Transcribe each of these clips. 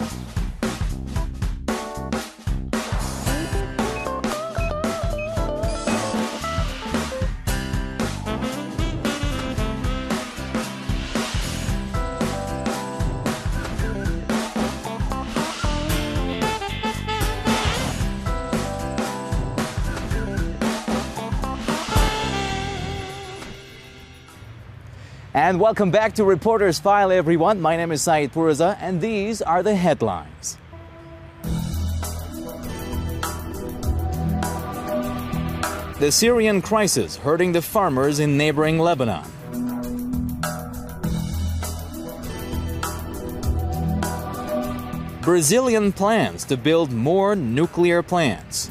And welcome back to Reporter's File, everyone. My name is Saeed Purza, and these are the headlines. The Syrian crisis hurting the farmers in neighboring Lebanon. Brazilian plans to build more nuclear plants.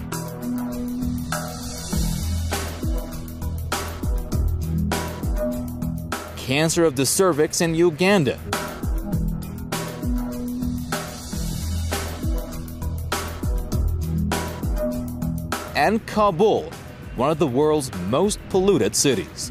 Cancer of the cervix in Uganda. And Kabul, one of the world's most polluted cities.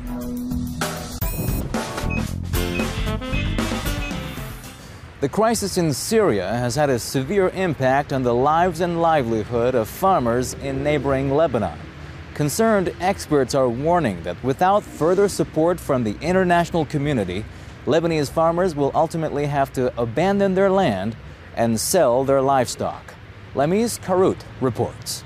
The crisis in Syria has had a severe impact on the lives and livelihood of farmers in neighboring Lebanon. Concerned experts are warning that without further support from the international community, Lebanese farmers will ultimately have to abandon their land and sell their livestock. Lemis Karut reports.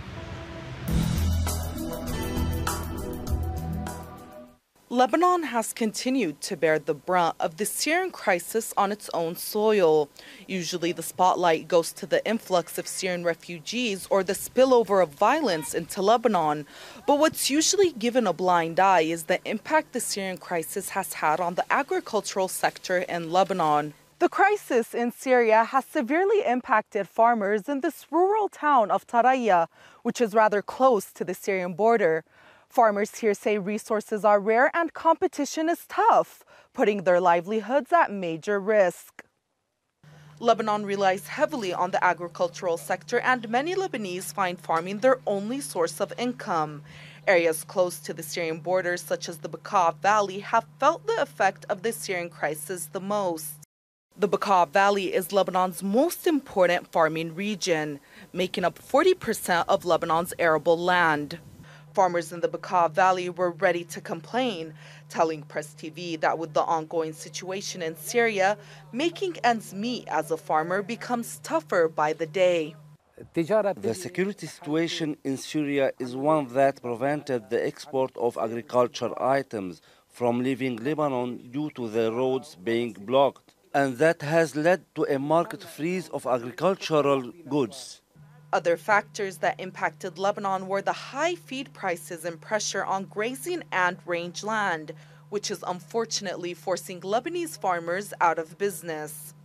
Lebanon has continued to bear the brunt of the Syrian crisis on its own soil. Usually the spotlight goes to the influx of Syrian refugees or the spillover of violence into Lebanon. But what's usually given a blind eye is the impact the Syrian crisis has had on the agricultural sector in Lebanon. The crisis in Syria has severely impacted farmers in this rural town of Taraya, which is rather close to the Syrian border. Farmers here say resources are rare and competition is tough, putting their livelihoods at major risk. Lebanon relies heavily on the agricultural sector, and many Lebanese find farming their only source of income. Areas close to the Syrian border, such as the Bekaa Valley, have felt the effect of the Syrian crisis the most. The Bekaa Valley is Lebanon's most important farming region, making up 40% of Lebanon's arable land. Farmers in the Bekaa Valley were ready to complain, telling Press TV that with the ongoing situation in Syria, making ends meet as a farmer becomes tougher by the day. The security situation in Syria is one that prevented the export of agricultural items from leaving Lebanon due to the roads being blocked, and that has led to a market freeze of agricultural goods. Other factors that impacted Lebanon were the high feed prices and pressure on grazing and range land, which is unfortunately forcing Lebanese farmers out of business.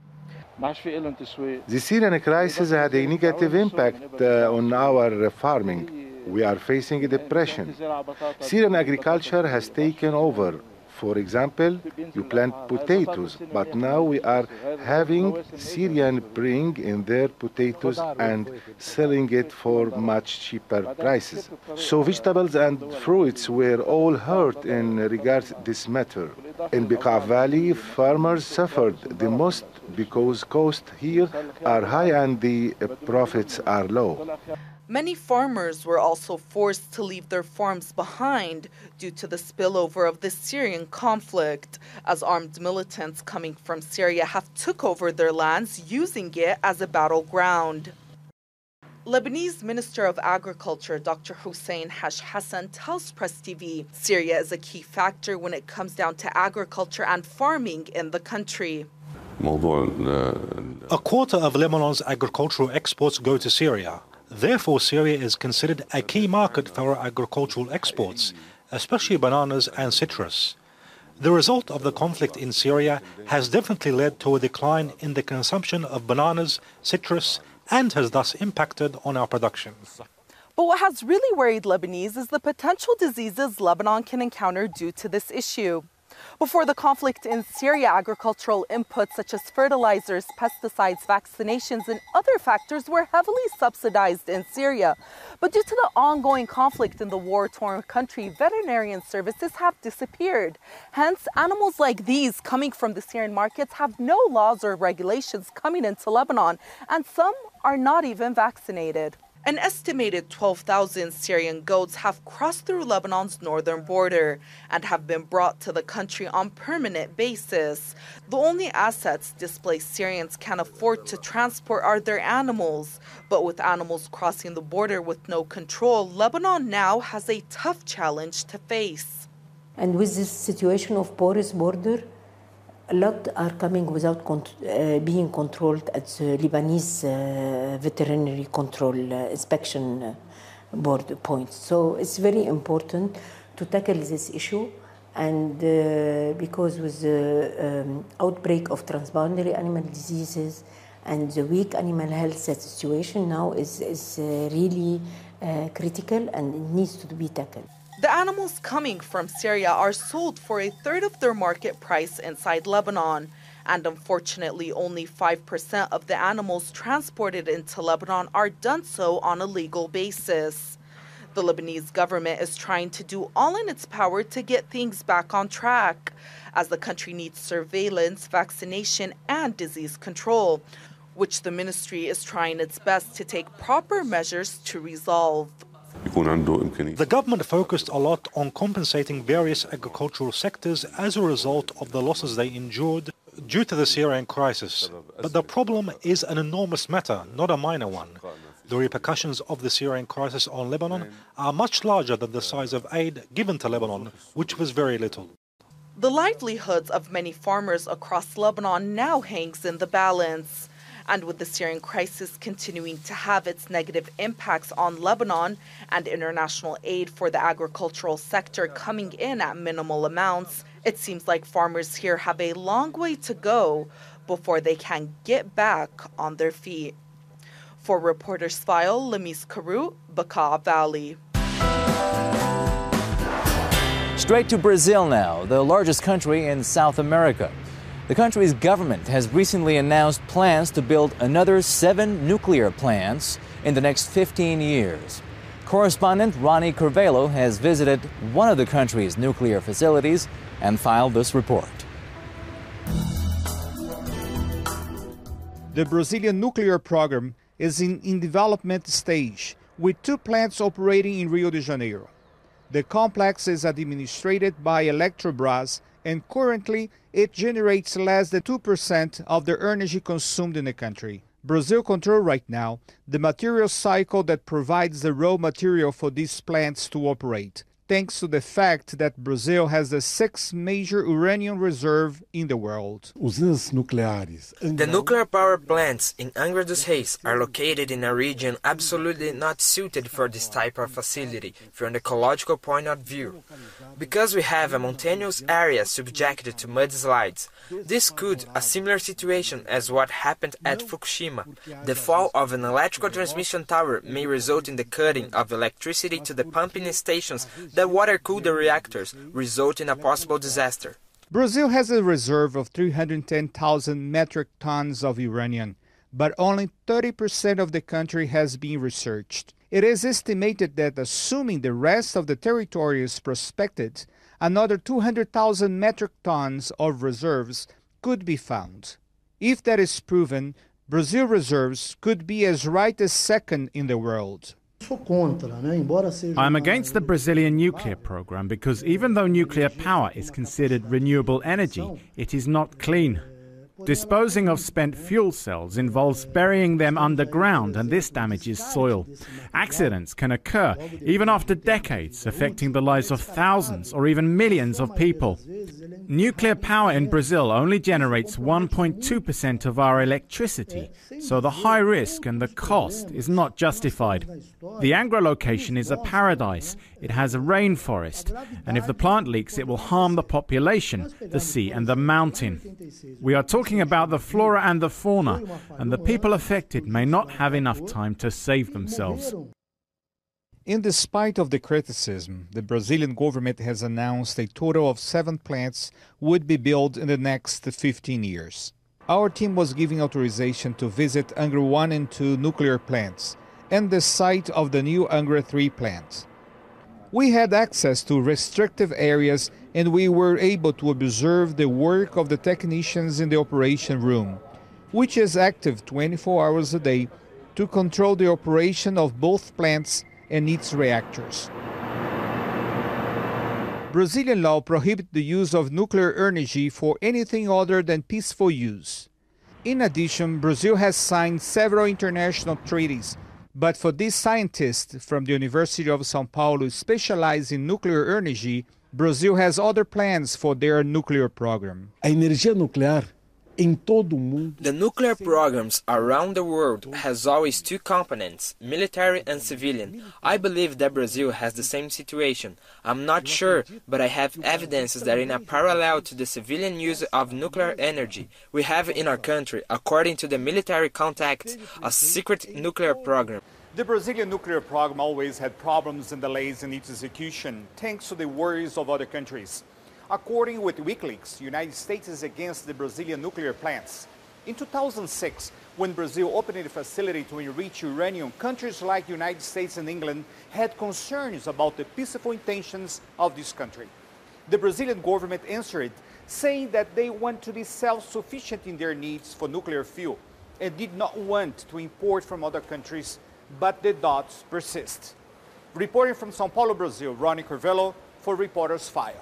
The Syrian crisis had a negative impact on our farming. We are facing a depression. Syrian agriculture has taken over. For example, you plant potatoes, but now we are having Syrians bring in their potatoes and selling it for much cheaper prices. So vegetables and fruits were all hurt in regards to this matter. In Bekaa Valley, farmers suffered the most because costs here are high and the profits are low. Many farmers were also forced to leave their farms behind due to the spillover of the Syrian conflict, as armed militants coming from Syria have took over their lands, using it as a battleground. Lebanese Minister of Agriculture Dr. Hussein Hash Hassan tells Press TV Syria is a key factor when it comes down to agriculture and farming in the country. A quarter of Lebanon's agricultural exports go to Syria. Therefore, Syria is considered a key market for our agricultural exports, especially bananas and citrus. The result of the conflict in Syria has definitely led to a decline in the consumption of bananas, citrus, and has thus impacted on our production. But what has really worried Lebanese is the potential diseases Lebanon can encounter due to this issue. Before the conflict in Syria, agricultural inputs such as fertilizers, pesticides, vaccinations, and other factors were heavily subsidized in Syria. But due to the ongoing conflict in the war-torn country, veterinarian services have disappeared. Hence, animals like these coming from the Syrian markets have no laws or regulations coming into Lebanon, and some are not even vaccinated. An estimated 12,000 Syrian goats have crossed through Lebanon's northern border and have been brought to the country on permanent basis. The only assets displaced Syrians can afford to transport are their animals. But with animals crossing the border with no control, Lebanon now has a tough challenge to face. And with this situation of porous border, a lot are coming without being controlled at the Lebanese veterinary control inspection board points. So it's very important to tackle this issue, and because with the outbreak of transboundary animal diseases and the weak animal health situation now is really critical, and it needs to be tackled. The animals coming from Syria are sold for a third of their market price inside Lebanon. And unfortunately, only 5% of the animals transported into Lebanon are done so on a legal basis. The Lebanese government is trying to do all in its power to get things back on track, as the country needs surveillance, vaccination, and disease control, which the ministry is trying its best to take proper measures to resolve. The government focused a lot on compensating various agricultural sectors as a result of the losses they endured due to the Syrian crisis. But the problem is an enormous matter, not a minor one. The repercussions of the Syrian crisis on Lebanon are much larger than the size of aid given to Lebanon, which was very little. The livelihoods of many farmers across Lebanon now hangs in the balance. And with the Syrian crisis continuing to have its negative impacts on Lebanon and international aid for the agricultural sector coming in at minimal amounts, it seems like farmers here have a long way to go before they can get back on their feet. For Reporters File, Lamis Karu, Bekaa Valley. Straight to Brazil now, the largest country in South America. The country's government has recently announced plans to build another 7 nuclear plants in the next 15 years. Correspondent Ronnie Carvalho has visited one of the country's nuclear facilities and filed this report. The Brazilian nuclear program is in development stage, with 2 plants operating in Rio de Janeiro. The complex is administered by Eletrobras, and currently it generates less than 2% of the energy consumed in the country. Brazil controls right now the material cycle that provides the raw material for these plants to operate, thanks to the fact that Brazil has the 6th major uranium reserve in the world. The nuclear power plants in Angra dos Reis are located in a region absolutely not suited for this type of facility from the ecological point of view. Because we have a mountainous area subjected to mudslides, this could a similar situation as what happened at Fukushima. The fall of an electrical transmission tower may result in the cutting of electricity to the pumping stations that water-cool the reactors, resulting in a possible disaster. Brazil has a reserve of 310,000 metric tons of uranium, but only 30% of the country has been researched. It is estimated that, assuming the rest of the territory is prospected, another 200,000 metric tons of reserves could be found. If that is proven, Brazil reserves could be as right as second in the world. I'm against the Brazilian nuclear program because even though nuclear power is considered renewable energy, it is not clean. Disposing of spent fuel cells involves burying them underground, and this damages soil. Accidents can occur even after decades, affecting the lives of thousands or even millions of people. Nuclear power in Brazil only generates 1.2% of our electricity, so the high risk and the cost is not justified. The Angra location is a paradise. It has a rainforest, and if the plant leaks, it will harm the population, the sea and the mountain. We are talking about the flora and the fauna, and the people affected may not have enough time to save themselves. In despite of the criticism, the Brazilian government has announced a total of 7 plants would be built in the next 15 years. Our team was given authorization to visit Angra 1 and 2 nuclear plants and the site of the new Angra 3 plant. We had access to restrictive areas and we were able to observe the work of the technicians in the operation room, which is active 24 hours a day to control the operation of both plants and its reactors. Brazilian law prohibits the use of nuclear energy for anything other than peaceful use. In addition, Brazil has signed several international treaties, but for these scientists from the University of São Paulo specialized in nuclear energy, Brazil has other plans for their nuclear program. A energia nuclear em todo o mundo. The nuclear programs around the world has always 2 components, military and civilian. I believe that Brazil has the same situation. I'm not sure, but I have evidences that in a parallel to the civilian use of nuclear energy, we have in our country, according to the military contacts, a secret nuclear program. The Brazilian nuclear program always had problems and delays in its execution, thanks to the worries of other countries. According with WikiLeaks, the United States is against the Brazilian nuclear plants. In 2006, when Brazil opened a facility to enrich uranium, countries like the United States and England had concerns about the peaceful intentions of this country. The Brazilian government answered, saying that they want to be self-sufficient in their needs for nuclear fuel and did not want to import from other countries, but the doubts persist. Reporting from São Paulo, Brazil, Ronnie Corvello for Reporters File.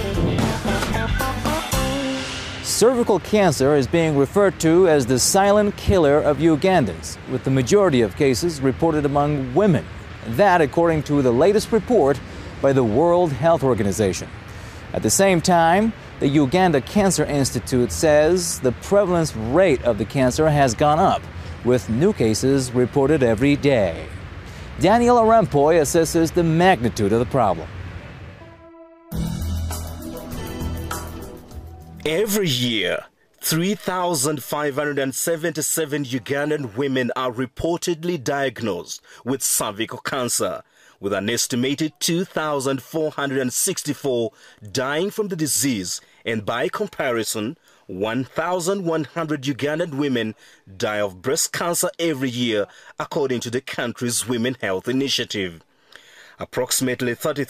Cervical cancer is being referred to as the silent killer of Ugandans, with the majority of cases reported among women. That, according to the latest report by the World Health Organization. At the same time, the Uganda Cancer Institute says the prevalence rate of the cancer has gone up, with new cases reported every day. Daniel Arampoy assesses the magnitude of the problem. Every year, 3,577 Ugandan women are reportedly diagnosed with cervical cancer, with an estimated 2,464 dying from the disease, and by comparison, 1,100 Ugandan women die of breast cancer every year, according to the country's Women Health Initiative. Approximately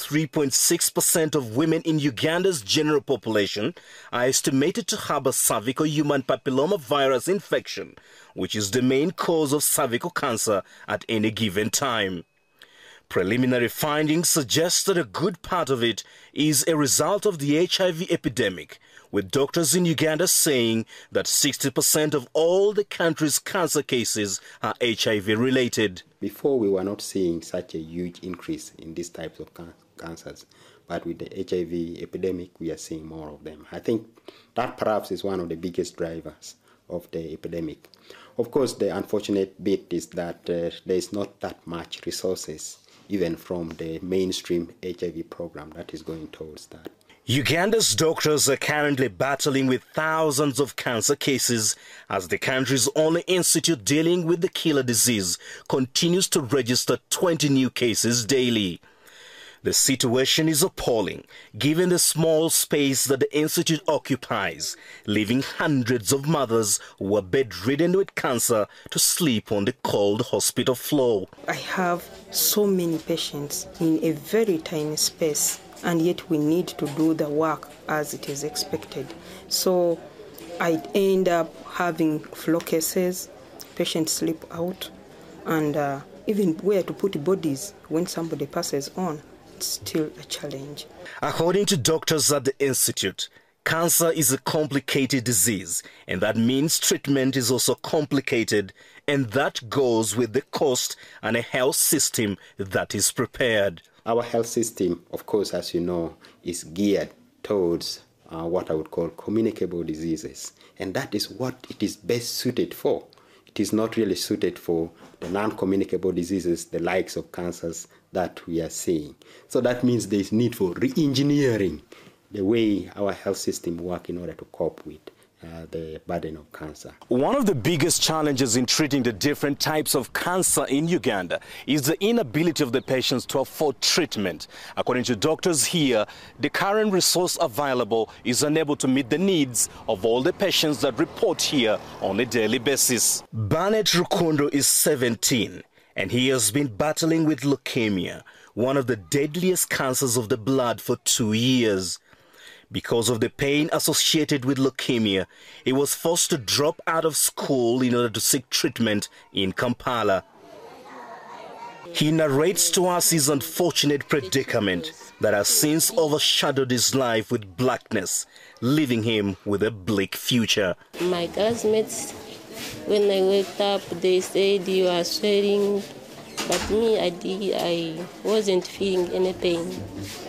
33.6% of women in Uganda's general population are estimated to have a cervical human papillomavirus infection, which is the main cause of cervical cancer at any given time. Preliminary findings suggest that a good part of it is a result of the HIV epidemic, with doctors in Uganda saying that 60% of all the country's cancer cases are HIV-related. Before, we were not seeing such a huge increase in these types of cancers, but with the HIV epidemic, we are seeing more of them. I think that perhaps is one of the biggest drivers of the epidemic. Of course, the unfortunate bit is that there is not that much resources, even from the mainstream HIV program that is going towards that. Uganda's doctors are currently battling with thousands of cancer cases as the country's only institute dealing with the killer disease continues to register 20 new cases daily. The situation is appalling, given the small space that the institute occupies, leaving hundreds of mothers who are bedridden with cancer to sleep on the cold hospital floor. I have so many patients in a very tiny space, and yet we need to do the work as it is expected. So I end up having floor cases, patients sleep out, and even where to put bodies when somebody passes on. It's still a challenge. According to doctors at the Institute, cancer is a complicated disease, and that means treatment is also complicated, and that goes with the cost and a health system that is prepared. Our health system, of course, as you know, is geared towards what I would call communicable diseases, and that is what it is best suited for. It is not really suited for the non-communicable diseases, the likes of cancers that we are seeing. So that means there is need for re-engineering the way our health system works in order to cope with the burden of cancer. One of the biggest challenges in treating the different types of cancer in Uganda is the inability of the patients to afford treatment. According to doctors here, the current resource available is unable to meet the needs of all the patients that report here on a daily basis. Barnett Rukundo is 17 and he has been battling with leukemia, one of the deadliest cancers of the blood, for 2 years. Because of the pain associated with leukemia, he was forced to drop out of school in order to seek treatment in Kampala. He narrates to us his unfortunate predicament that has since overshadowed his life with blackness, leaving him with a bleak future. My classmates, when I waked up, they said you are swearing, but me, I wasn't feeling any pain.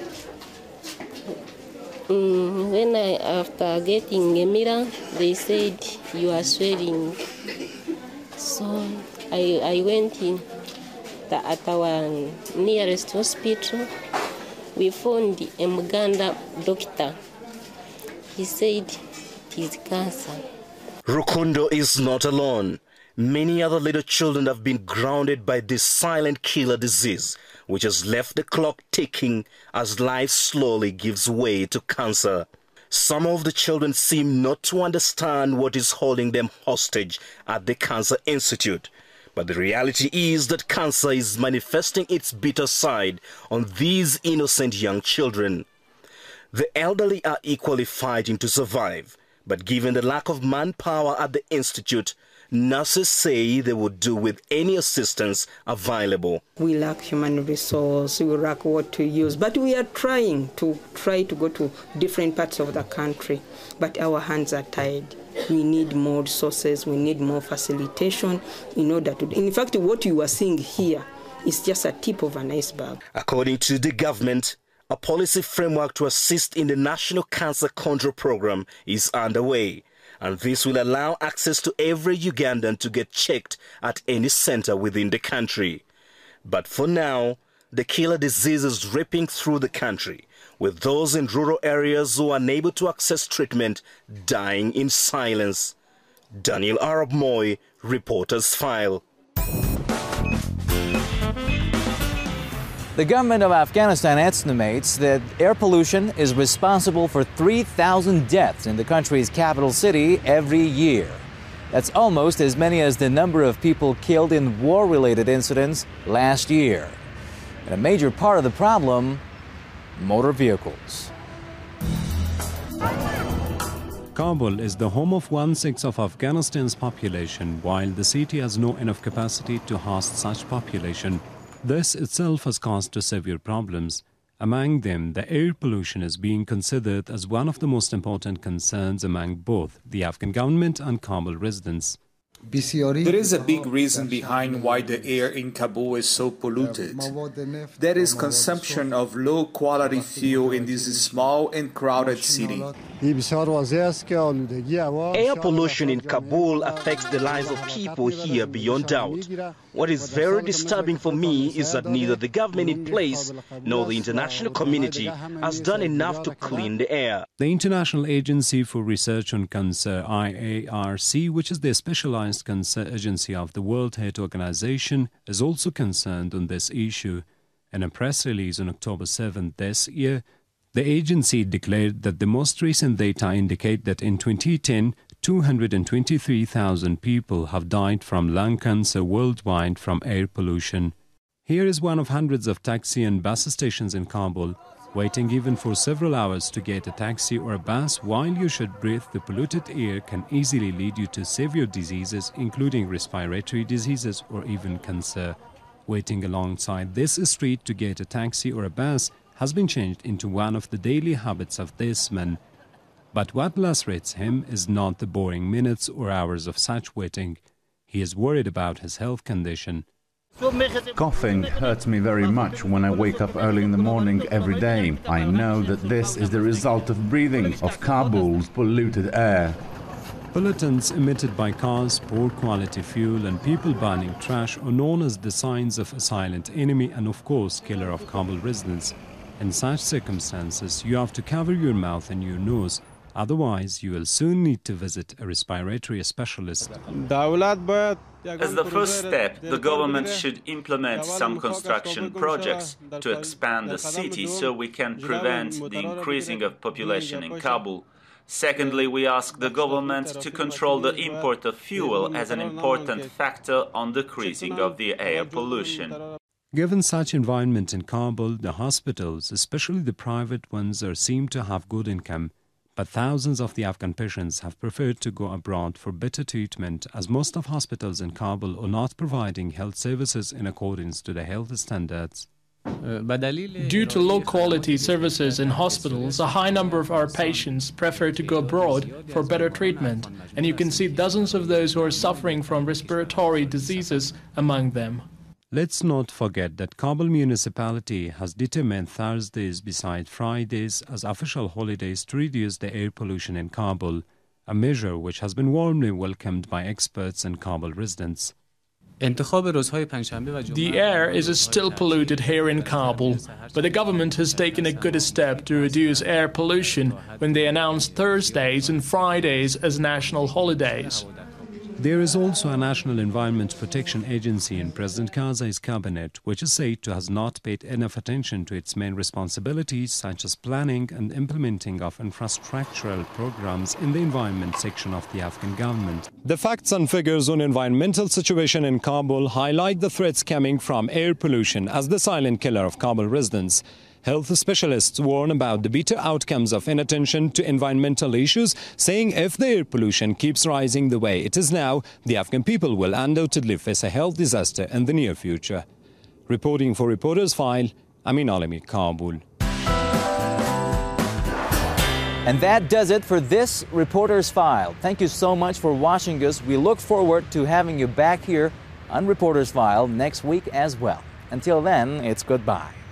When after getting a mirror, they said you are swelling. So I went in at our nearest hospital. We found a Muganda doctor. He said it is cancer. Rukundo is not alone. Many other little children have been grounded by this silent killer disease, which has left the clock ticking as life slowly gives way to cancer. Some of the children seem not to understand what is holding them hostage at the Cancer Institute. But the reality is that cancer is manifesting its bitter side on these innocent young children. The elderly are equally fighting to survive, but given the lack of manpower at the institute, nurses say they would do with any assistance available. We lack human resource, we lack what to use, but we are trying to go to different parts of the country, but our hands are tied. We need more resources, we need more facilitation in order to... In fact, what you are seeing here is just a tip of an iceberg. According to the government, a policy framework to assist in the National Cancer Control Program is underway, and this will allow access to every Ugandan to get checked at any center within the country. But for now, the killer disease is ripping through the country, with those in rural areas who are unable to access treatment dying in silence. Daniel Arab Moy, Reporters File. The government of Afghanistan estimates that air pollution is responsible for 3,000 deaths in the country's capital city every year. That's almost as many as the number of people killed in war-related incidents last year. And a major part of the problem, motor vehicles. Kabul is the home of 1/6 of Afghanistan's population, while the city has no enough capacity to host such population. This itself has caused severe problems. Among them, the air pollution is being considered as one of the most important concerns among both the Afghan government and Kabul residents. There is a big reason behind why the air in Kabul is so polluted. There is consumption of low-quality fuel in this small and crowded city. Air pollution in Kabul affects the lives of people here beyond doubt. What is very disturbing for me is that neither the government in place nor the international community has done enough to clean the air. The International Agency for Research on Cancer, IARC, which is the specialized cancer agency of the World Health Organization, is also concerned on this issue. In a press release on October 7th this year, the agency declared that the most recent data indicate that in 2010, 223,000 people have died from lung cancer worldwide from air pollution. Here is one of hundreds of taxi and bus stations in Kabul. Waiting even for several hours to get a taxi or a bus while you should breathe the polluted air can easily lead you to severe diseases, including respiratory diseases or even cancer. Waiting alongside this street to get a taxi or a bus has been changed into one of the daily habits of this man. But what lacerates him is not the boring minutes or hours of such waiting. He is worried about his health condition. Coughing hurts me very much when I wake up early in the morning every day. I know that this is the result of breathing of Kabul's polluted air. Pollutants emitted by cars, poor quality fuel and people burning trash are known as the signs of a silent enemy and of course killer of Kabul residents. In such circumstances, you have to cover your mouth and your nose, Otherwise, you will soon need to visit a respiratory specialist. As the first step, the government should implement some construction projects to expand the city so we can prevent the increasing of population in Kabul. Secondly, we ask the government to control the import of fuel as an important factor on decreasing of the air pollution. Given such environment in Kabul, the hospitals, especially the private ones, seem to have good income. But thousands of the Afghan patients have preferred to go abroad for better treatment, as most of hospitals in Kabul are not providing health services in accordance to the health standards. Due to low-quality services in hospitals, a high number of our patients prefer to go abroad for better treatment, and you can see dozens of those who are suffering from respiratory diseases among them. Let's not forget that Kabul municipality has determined Thursdays beside Fridays as official holidays to reduce the air pollution in Kabul, a measure which has been warmly welcomed by experts and Kabul residents. The air is still polluted here in Kabul, but the government has taken a good step to reduce air pollution when they announced Thursdays and Fridays as national holidays. There is also a National Environment Protection Agency in President Karzai's cabinet, which is said to have not paid enough attention to its main responsibilities, such as planning and implementing of infrastructural programs in the environment section of the Afghan government. The facts and figures on environmental situation in Kabul highlight the threats coming from air pollution as the silent killer of Kabul residents. Health specialists warn about the bitter outcomes of inattention to environmental issues, saying if the air pollution keeps rising the way it is now, the Afghan people will undoubtedly face a health disaster in the near future. Reporting for Reporters File, Amin Alami, Kabul. And that does it for this Reporters File. Thank you so much for watching us. We look forward to having you back here on Reporters File next week as well. Until then, it's goodbye.